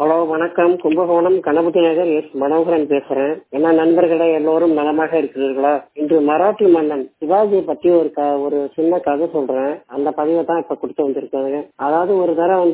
Hello வணக்கம். Kumbakonam Ganapathi Nagar S Manoharan பேசுறேன். என்ன நண்பர்களே, எல்லோரும் நலமாக இருக்கிறீர்களா? இன்று மராட்டி மன்னன் சிவாஜியை பத்தி ஒரு சின்ன கதை சொல்றேன். அந்த பதிவை தான் இப்ப கொடுத்து வந்திருக்காங்க. அதாவது ஒரு தடவை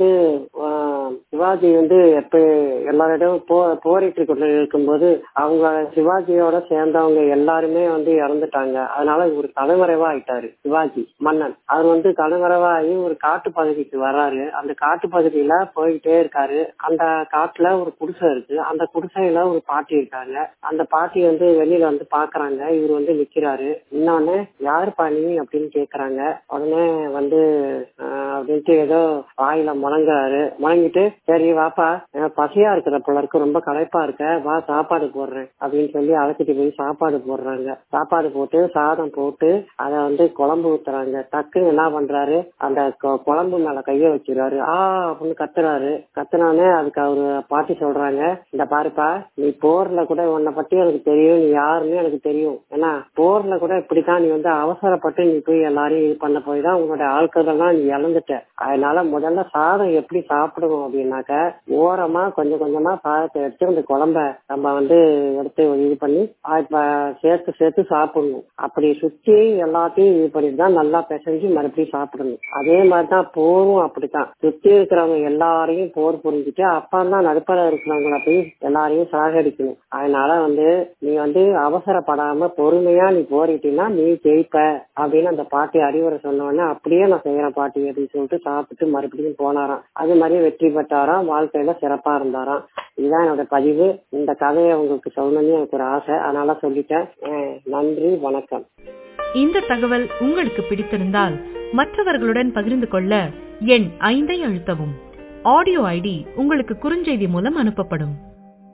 சிவாஜி எப்ப எல்லாரிடம் போரிட்டு கொண்டு இருக்கும்போது அவங்க சிவாஜியோட சேர்ந்தவங்க எல்லாருமே இறந்துட்டாங்க. அதனால ஒரு தலைமறைவா ஆயிட்டாரு சிவாஜி மன்னன். அவர் தலைமறைவாகி ஒரு காட்டு பகுதிக்கு வர்றாரு. அந்த காட்டு பகுதியில போயிட்டே இருக்காரு. அந்த காட்டுல ஒரு குடிசை இருக்கு. அந்த குடிசையில ஒரு பாட்டி இருக்காங்க. அந்த பாட்டி வெளியில பாக்குறாங்க. இவர் நிக்கிறாரு. இன்னொன்னு யாரு பாணி அப்படின்னு கேக்குறாங்க. உடனே அப்படின்ட்டு ஏதோ வாயில முழங்குறாரு. முழங்கிட்டு சரி வாப்பா, பசியா இருக்கிற போல இருக்கு, ரொம்ப களைப்பா இருக்க, வா சாப்பாடு போடுறேன் அப்படின்னு சொல்லி அழைச்சிட்டு போய் சாப்பாடு போடுறாங்க. சாப்பாடு போட்டு சாதம் போட்டு அதை குழம்பு ஊத்துறாங்க. டக்குன்னு என்ன பண்றாரு, அந்த குழம்பு மேல கைய வச்சிருவாரு. அப்படின்னு கத்துறாரு. கத்துனானே அதுக்கு அவரு பாட்டி சொல்றாங்க, இந்த பாருப்பா, நீ போர்ல கூட உன்னை பத்தி எனக்கு தெரியும், நீ யாருன்னு எனக்கு தெரியும். ஏன்னா போர்ல கூட இப்படித்தான் நீ அவசரப்பட்டு நீ போய் எல்லாரையும் இது பண்ண போய் தான் உன்னோட ஆட்கள்லாம் நீ இழந்துட்ட. அதனால முதல்ல சாதம் எப்படி சாப்பிடுவோம் அப்படின்னாக்க, ஓரமா கொஞ்சம் கொஞ்சமா சாதத்தை எடுத்து அந்த குழம்ப நம்ம எடுத்து இது பண்ணி சேர்த்து சாப்பிடணும். அப்படி சுத்தி எல்லாத்தையும் இது பண்ணிட்டுதான் நல்லா பிசைஞ்சு மறுபடியும் சாப்பிடணும். அதே மாதிரிதான் போரும் அப்படித்தான். சுத்தி இருக்கிறவங்க எல்லாரையும் போர் புரிஞ்சுட்டு அப்பதான் நடுப்பட இருக்கிறவங்கள போய் எல்லாரையும் சாகடிக்கணும். அதனால நீ அவசரப்படாம பொறுமையா நீ போரிட்டீங்கன்னா நீ ஜெயிப்ப அப்படின்னு அந்த பாட்டி அறிவுரை சொன்னோடனே அப்படியே நான் செய்யறேன் பாட்டி அப்படின்னு சொல்லிட்டு சாப்பிட்டு மறுபடியும் போனாராம். அது மாதிரி வெற்றி பெற்றாராம். வாழ்க்கையில சிறப்பா இருந்தாராம். இதுதான் என்னோட பதிவு. இந்த கதையை உங்களுக்கு சொல்லணும்னு எனக்கு ஒரு ஆசை, அதனால சொல்லிட்டேன். நன்றி, வணக்கம். இந்த தகவல் உங்களுக்கு பிடித்திருந்தால் மற்றவர்களுடன் பகிர்ந்து கொள்ள எண் 5 அழுத்தவும். ஆடியோ ஐடி உங்களுக்கு குறுஞ்செய்தி மூலம் அனுப்பப்படும்.